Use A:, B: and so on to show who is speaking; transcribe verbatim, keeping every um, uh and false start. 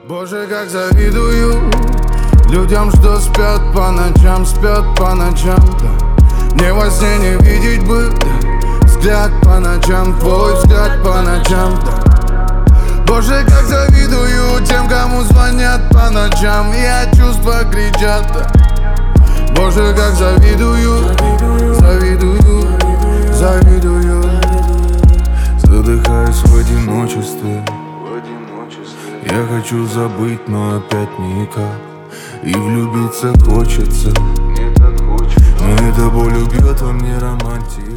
A: Боже, как завидую людям, что спят по ночам, спят по ночам, да. Мне во сне не видеть бы, да. Взгляд по ночам, твой взгляд по ночам, да. Боже, как завидую тем, кому звонят по ночам, я чувства кричат, да. Боже, как завидую, завидую, завидую, задыхаюсь в одиночестве. Я хочу забыть, но опять никак. И влюбиться хочется, но эта боль убьет во мне романтику.